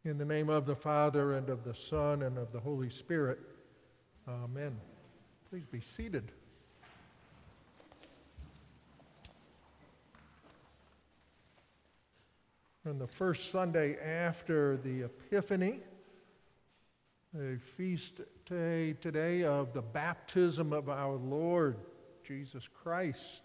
In the name of the Father, and of the Son, and of the Holy Spirit. Amen. Please be seated. On the first Sunday after the Epiphany, a feast day today of the baptism of our Lord Jesus Christ.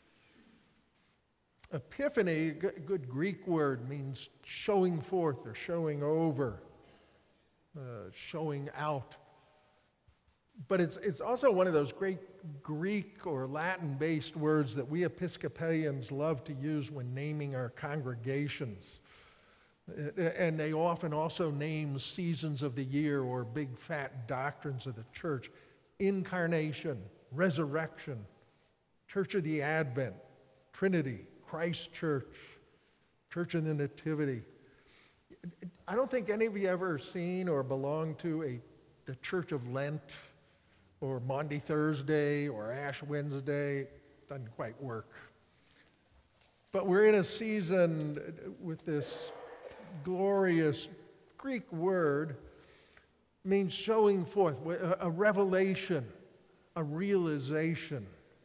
Epiphany, a good Greek word, means showing forth or showing over, showing out. But it's also one of those great Greek or Latin-based words that we Episcopalians love to use when naming our congregations. And they often also name seasons of the year or big fat doctrines of the church. Incarnation, resurrection, Church of the Advent, Trinity, Christ Church, Church of the Nativity. I don't think any of you ever seen or belong to the Church of Lent or Maundy Thursday or Ash Wednesday. Doesn't quite work. But we're in a season with this glorious Greek word, means showing forth, a revelation, a realization.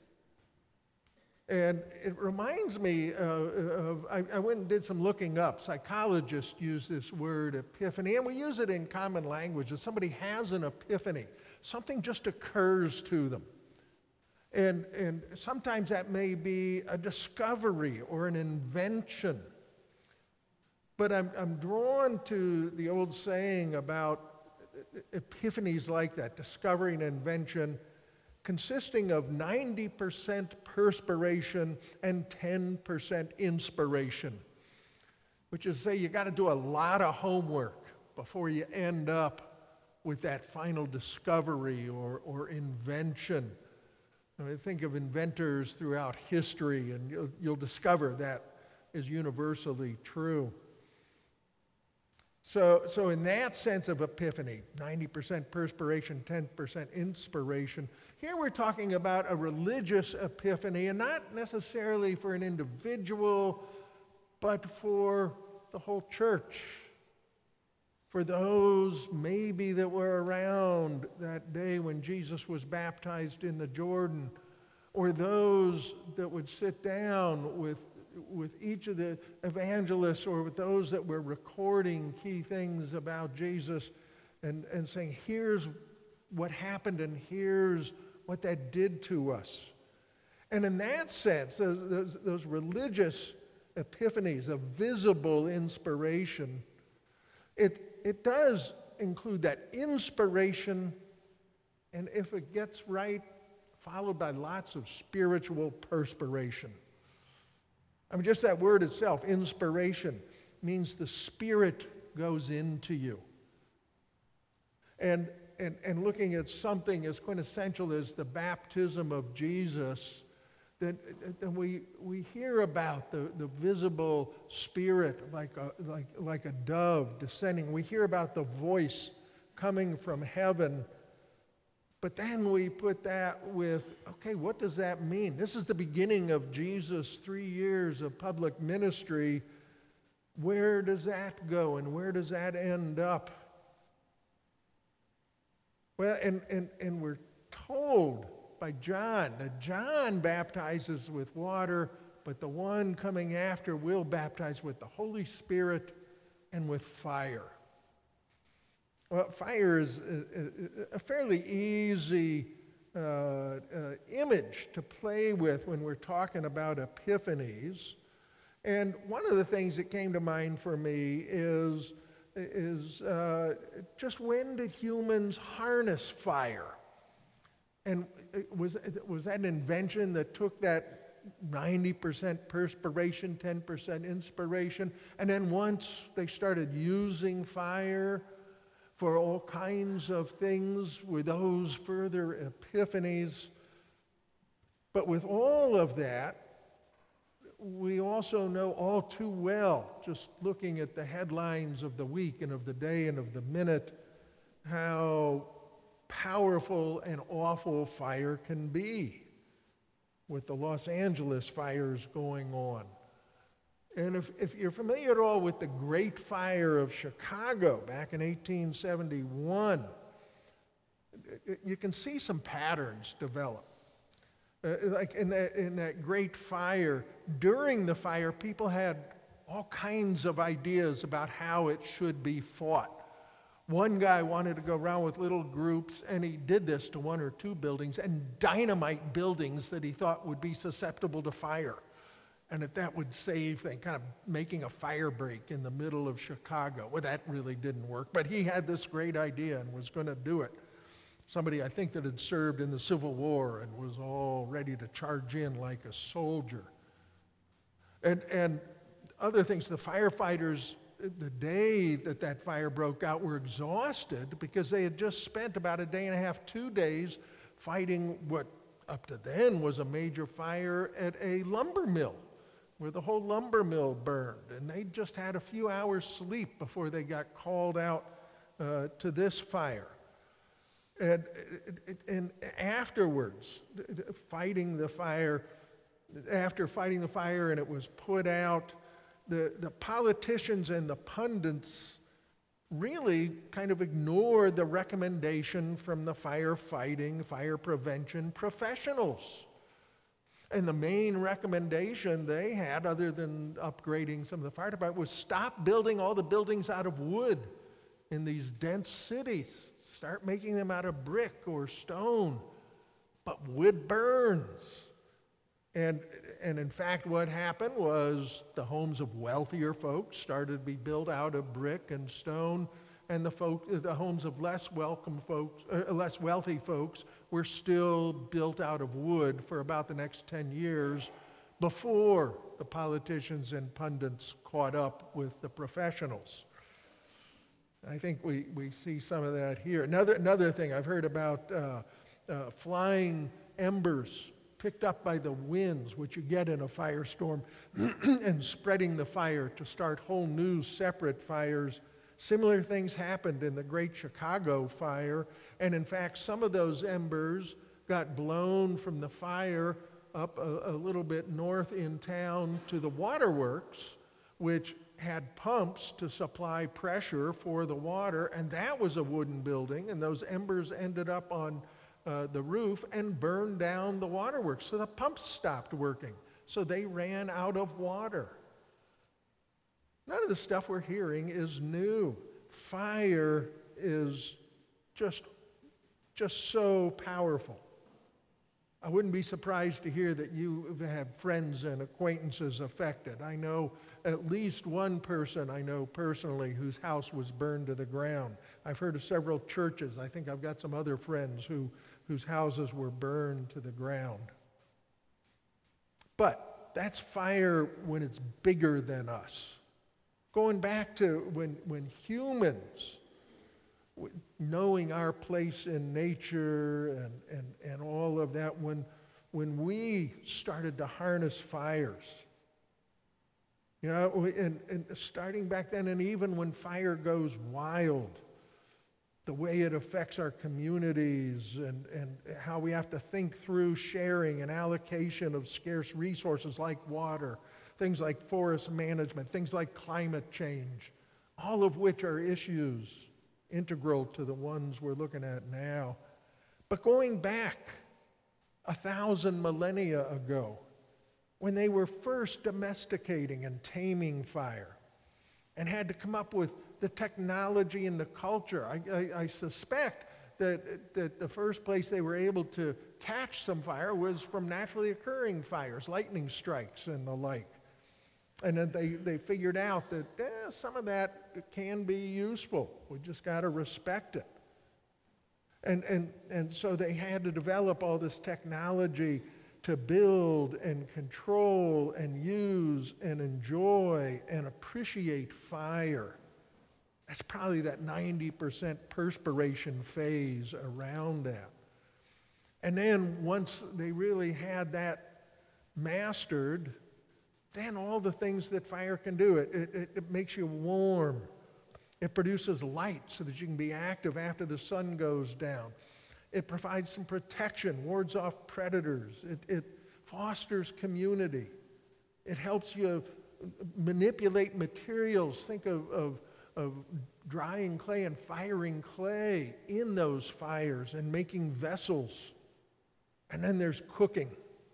And it reminds me I went and did some looking up. Psychologists use this word epiphany, and we use it in common language. If somebody has an epiphany, something just occurs to them. And sometimes that may be a discovery or an invention. But I'm drawn to the old saying about epiphanies like that, discovery and invention, consisting of 90% perspiration and 10% inspiration, which is to say you got to do a lot of homework before you end up with that final discovery or invention. I mean, think of inventors throughout history, and you'll discover that is universally true. So in that sense of epiphany, 90% perspiration, 10% inspiration, here we're talking about a religious epiphany, and not necessarily for an individual, but for the whole church. For those maybe that were around that day when Jesus was baptized in the Jordan, or those that would sit down with each of the evangelists or with those that were recording key things about Jesus and saying, here's what happened and here's what that did to us. And in that sense, those religious epiphanies of visible inspiration, it does include that inspiration, and if it gets right, followed by lots of spiritual perspiration. I mean, just that word itself, inspiration, means the Spirit goes into you. And looking at something as quintessential as the baptism of Jesus, then we hear about the visible Spirit like a dove descending. We hear about the voice coming from heaven. But then we put that with, okay, what does that mean? This is the beginning of Jesus' 3 years of public ministry. Where does that go and where does that end up? Well, and we're told by John that John baptizes with water, but the one coming after will baptize with the Holy Spirit and with fire. Well, fire is a fairly easy image to play with when we're talking about epiphanies. And one of the things that came to mind for me is just when did humans harness fire? And was that an invention that took that 90% perspiration, 10% inspiration, and then once they started using fire for all kinds of things, were those further epiphanies? But with all of that, we also know all too well, just looking at the headlines of the week and of the day and of the minute, how powerful and awful fire can be, with the Los Angeles fires going on. And if you're familiar at all with the Great Fire of Chicago back in 1871, you can see some patterns develop. Like in that Great Fire, during the fire, people had all kinds of ideas about how it should be fought. One guy wanted to go around with little groups, and he did this to one or two buildings, and dynamite buildings that he thought would be susceptible to fire. And that would save things, kind of making a fire break in the middle of Chicago. Well, that really didn't work, but he had this great idea and was going to do it. Somebody, I think, that had served in the Civil War and was all ready to charge in like a soldier. And other things, the firefighters, the day that fire broke out, were exhausted because they had just spent about a day and a half, 2 days, fighting what up to then was a major fire at a lumber mill, where the whole lumber mill burned. And they just had a few hours sleep before they got called out to this fire. And afterwards, fighting the fire, after fighting the fire and it was put out, the politicians and the pundits really kind of ignored the recommendation from the firefighting, fire prevention professionals. And the main recommendation they had, other than upgrading some of the fire department, was stop building all the buildings out of wood in these dense cities. Start making them out of brick or stone. But wood burns. And in fact, what happened was the homes of wealthier folks started to be built out of brick and stone, and the homes of less wealthy folks were still built out of wood for about the next 10 years before the politicians and pundits caught up with the professionals. I think we see some of that here. Another thing I've heard about flying embers picked up by the winds, which you get in a firestorm, and spreading the fire to start whole new separate fires. Similar things happened in the Great Chicago Fire, and in fact, some of those embers got blown from the fire up a little bit north in town to the waterworks, which had pumps to supply pressure for the water, and that was a wooden building, and those embers ended up on the roof and burned down the waterworks. So the pumps stopped working. So they ran out of water. None of the stuff we're hearing is new. Fire is just so powerful. I wouldn't be surprised to hear that you have friends and acquaintances affected. I know at least one person I know personally whose house was burned to the ground. I've heard of several churches. I think I've got some other friends whose houses were burned to the ground. But that's fire when it's bigger than us. Going back to when humans, knowing our place in nature and all of that, when we started to harness fires, and starting back then, and even when fire goes wild, the way it affects our communities and how we have to think through sharing and allocation of scarce resources like water, things like forest management, things like climate change, all of which are issues integral to the ones we're looking at now. But going back 1,000 millennia ago, when they were first domesticating and taming fire and had to come up with the technology and the culture, I suspect that the first place they were able to catch some fire was from naturally occurring fires, lightning strikes and the like. And then they figured out that some of that can be useful. We just got to respect it. And so they had to develop all this technology to build and control and use and enjoy and appreciate fire. That's probably that 90% perspiration phase around that. And then once they really had that mastered, then all the things that fire can do. It makes you warm. It produces light so that you can be active after the sun goes down. It provides some protection, wards off predators. It fosters community. It helps you manipulate materials. Think of drying clay and firing clay in those fires and making vessels. And then there's cooking.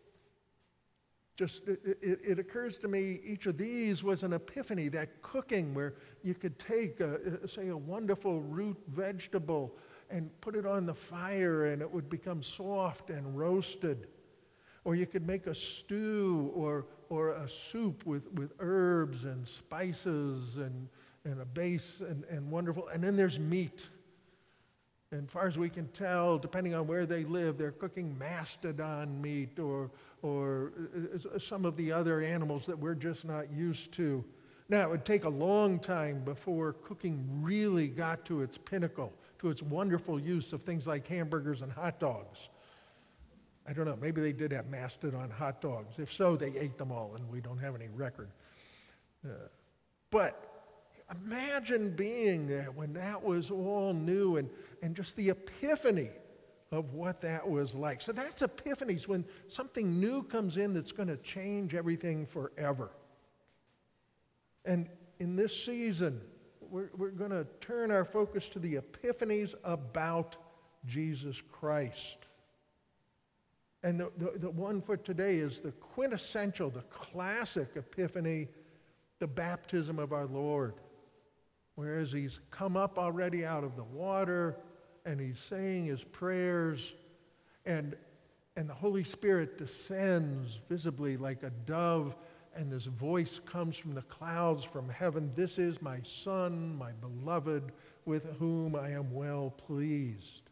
Just, it occurs to me, each of these was an epiphany, that cooking where you could take, say, a wonderful root vegetable and put it on the fire and it would become soft and roasted. Or you could make a stew or a soup with herbs and spices and a base and wonderful. And then there's meat. And as far as we can tell, depending on where they live, they're cooking mastodon meat or some of the other animals that we're just not used to. Now, it would take a long time before cooking really got to its pinnacle, to its wonderful use of things like hamburgers and hot dogs. I don't know, maybe they did have mastodon hot dogs. If so, they ate them all, and we don't have any record. But imagine being there when that was all new and just the epiphany of what that was like. So that's epiphanies, when something new comes in that's going to change everything forever. And in this season, we're going to turn our focus to the epiphanies about Jesus Christ. And the one for today is the quintessential, the classic epiphany, the baptism of our Lord. Whereas he's come up already out of the water, and he's saying his prayers, and the Holy Spirit descends visibly like a dove, and this voice comes from the clouds from heaven. This is my Son, my beloved, with whom I am well pleased.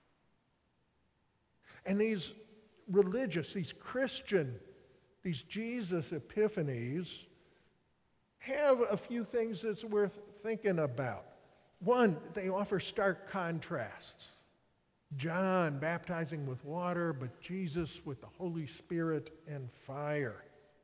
And these religious, these Christian, these Jesus epiphanies have a few things that's worth thinking about. One, they offer stark contrasts. John baptizing with water, but Jesus with the Holy Spirit and fire.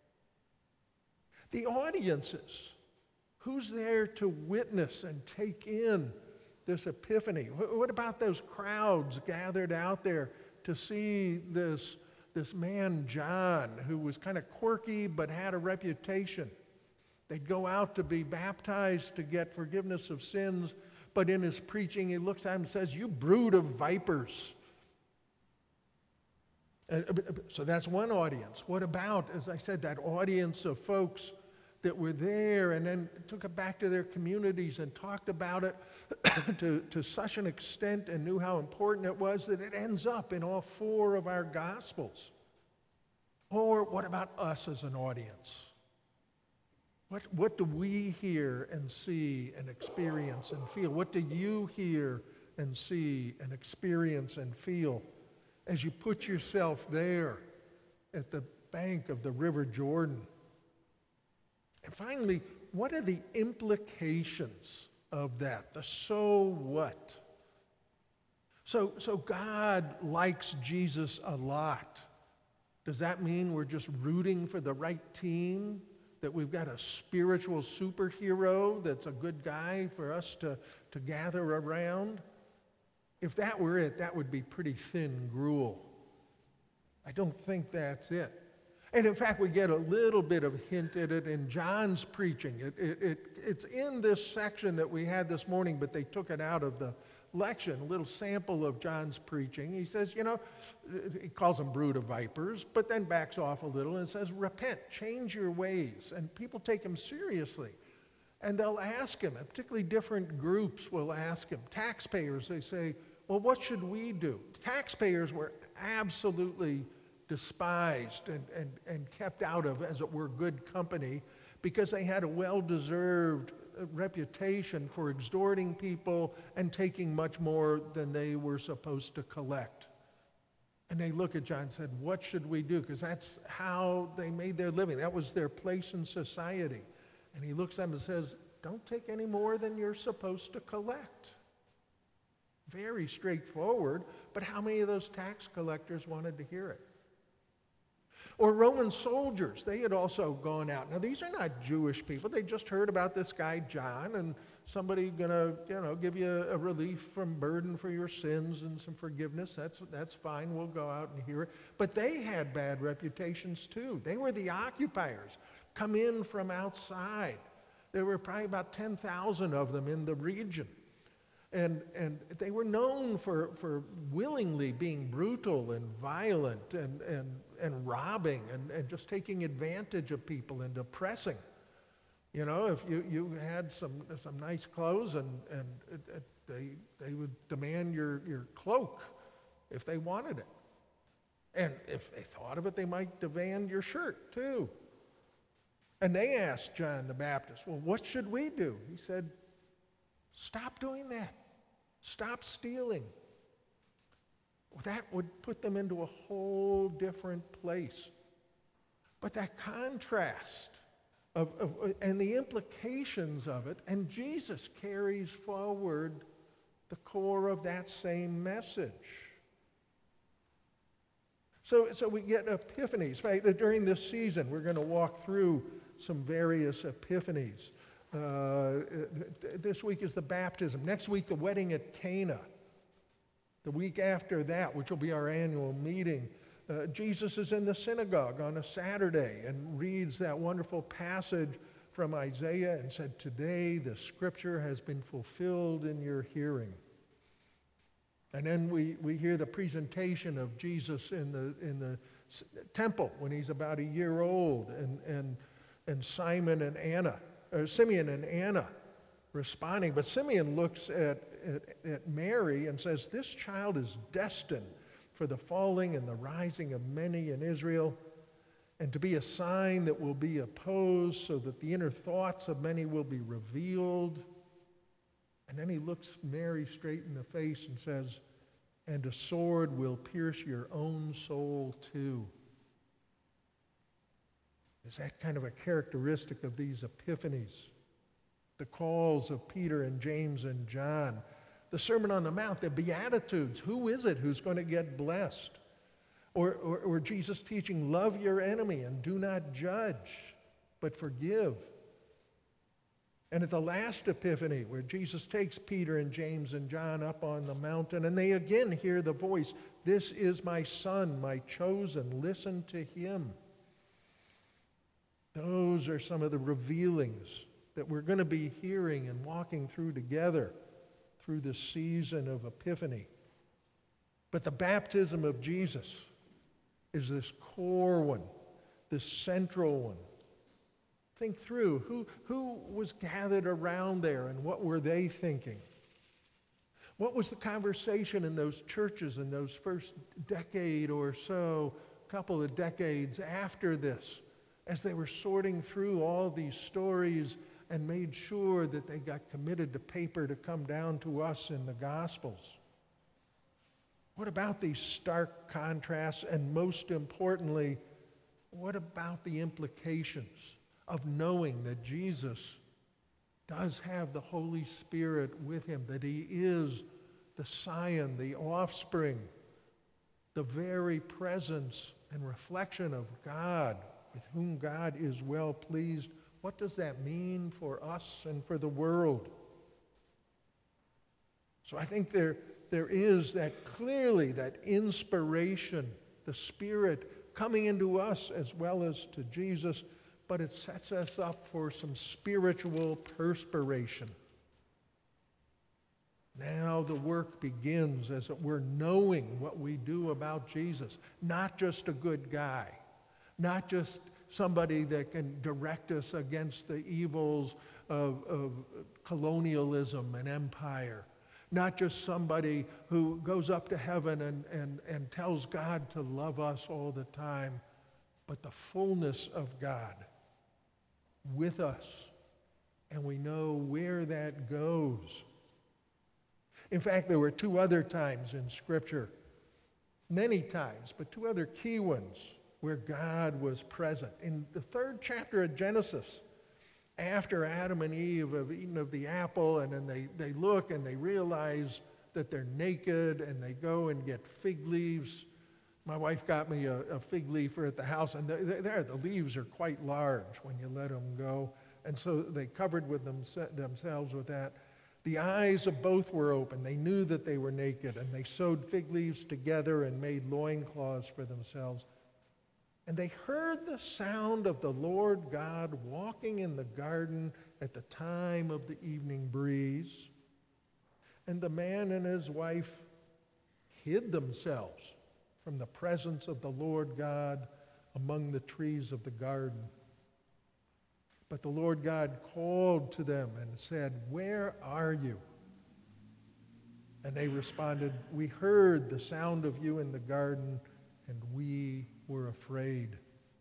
The audiences, who's there to witness and take in this epiphany? What about those crowds gathered out there to see this man John, who was kind of quirky but had a reputation? They'd go out to be baptized to get forgiveness of sins, but in his preaching he looks at him and says, "You brood of vipers." So that's one audience. What about, as I said, that audience of folks that were there and then took it back to their communities and talked about it to such an extent and knew how important it was that it ends up in all four of our Gospels? Or what about us as an audience? What do we hear and see and experience and feel? What do you hear and see and experience and feel as you put yourself there at the bank of the River Jordan? And finally, what are the implications of that? The so what? So God likes Jesus a lot. Does that mean we're just rooting for the right team? That we've got a spiritual superhero that's a good guy for us to gather around? If that were it, that would be pretty thin gruel. I don't think that's it. And in fact, we get a little bit of hint at it in John's preaching. It's in this section that we had this morning, but they took it out of the lection, a little sample of John's preaching. He says, he calls them brood of vipers, but then backs off a little and says, repent, change your ways. And people take him seriously. And they'll ask him, and particularly different groups will ask him. Taxpayers, they say, well, what should we do? Taxpayers were absolutely despised and kept out of, as it were, good company, because they had a well-deserved reputation for extorting people and taking much more than they were supposed to collect. And they look at John and said, what should we do? Because that's how they made their living. That was their place in society. And he looks at them and says, don't take any more than you're supposed to collect. Very straightforward, but how many of those tax collectors wanted to hear it? Or Roman soldiers, they had also gone out. Now, these are not Jewish people. They just heard about this guy, John, and somebody gonna, give you a relief from burden for your sins and some forgiveness. That's fine. We'll go out and hear it. But they had bad reputations too. They were the occupiers. come in from outside. There were probably about 10,000 of them in the region. And they were known for willingly being brutal and violent and robbing and just taking advantage of people and oppressing. You know, if you had some nice clothes and they would demand your cloak if they wanted it. And if they thought of it, they might demand your shirt too. And they asked John the Baptist, well, what should we do? He said, stop doing that. Stop stealing. That would put them into a whole different place. But that contrast and the implications of it, and Jesus carries forward the core of that same message. So we get epiphanies. Right? During this season, we're going to walk through some various epiphanies. This week is the baptism. Next week, the wedding at Cana. The week after that, which will be our annual meeting, Jesus is in the synagogue on a Saturday and reads that wonderful passage from Isaiah and said, today the scripture has been fulfilled in your hearing. And then we hear the presentation of Jesus in the temple when he's about a year old, and Simeon and Anna responding. But Simeon looks at Mary and says, this child is destined for the falling and the rising of many in Israel, and to be a sign that will be opposed, so that the inner thoughts of many will be revealed. And then he looks Mary straight in the face and says, and a sword will pierce your own soul too. Is that kind of a characteristic of these epiphanies? The calls of Peter and James and John, the Sermon on the Mount, the Beatitudes. Who is it who's going to get blessed? Or Jesus teaching, love your enemy and do not judge, but forgive. And at the last Epiphany, where Jesus takes Peter and James and John up on the mountain, and they again hear the voice, this is my son, my chosen, listen to him. Those are some of the revealings that we're going to be hearing and walking through together through this season of Epiphany. But the baptism of Jesus is this core one, this central one. Think through who was gathered around there and what were they thinking? What was the conversation in those churches in those first decade or so, couple of decades after this, as they were sorting through all these stories and made sure that they got committed to paper to come down to us in the Gospels? What about these stark contrasts? And most importantly, what about the implications of knowing that Jesus does have the Holy Spirit with him, that he is the scion, the offspring, the very presence and reflection of God, with whom God is well pleased? What does that mean for us and for the world? So I think there is that clearly, that inspiration, the Spirit coming into us as well as to Jesus, but it sets us up for some spiritual perspiration. Now the work begins, as it were, knowing what we do about Jesus. Not just a good guy, not just somebody that can direct us against the evils of colonialism and empire. Not just somebody who goes up to heaven and tells God to love us all the time, but the fullness of God with us. And we know where that goes. In fact, there were two other times in Scripture, many times, but two other key ones where God was present. In the 3rd chapter of Genesis, after Adam and Eve have eaten of the apple, and then they look and they realize that they're naked, and they go and get fig leaves. My wife got me a fig leaf at the house, and the leaves are quite large when you let them go. And so they covered with themselves with that. The eyes of both were open. They knew that they were naked, and they sewed fig leaves together and made loincloths for themselves. And they heard the sound of the Lord God walking in the garden at the time of the evening breeze. And the man and his wife hid themselves from the presence of the Lord God among the trees of the garden. But the Lord God called to them and said, "Where are you?" And they responded, "We heard the sound of you in the garden, and we were afraid."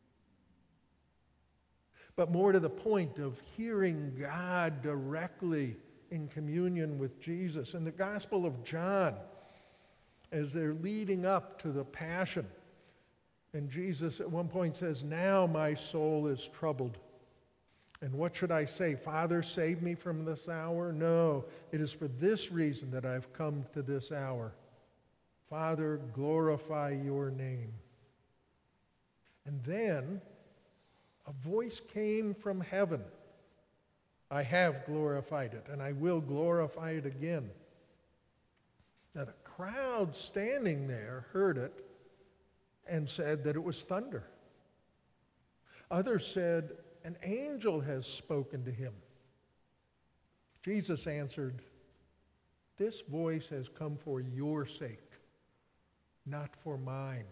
But more to the point of hearing God directly in communion with Jesus. In the Gospel of John, as they're leading up to the Passion, and Jesus at one point says, "Now my soul is troubled. And what should I say? Father, save me from this hour? No, it is for this reason that I've come to this hour. Father, glorify your name." And then a voice came from heaven. "I have glorified it, and I will glorify it again." Now the crowd standing there heard it and said that it was thunder. Others said, "An angel has spoken to him." Jesus answered, "This voice has come for your sake, not for mine."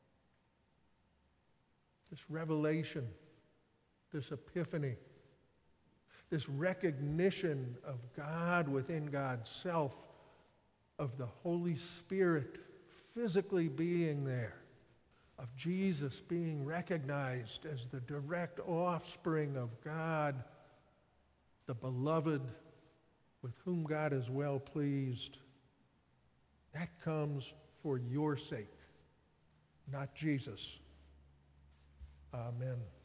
This revelation, this epiphany, this recognition of God within God's self, of the Holy Spirit physically being there, of Jesus being recognized as the direct offspring of God, the beloved with whom God is well pleased, that comes for your sake, not Jesus. Amen.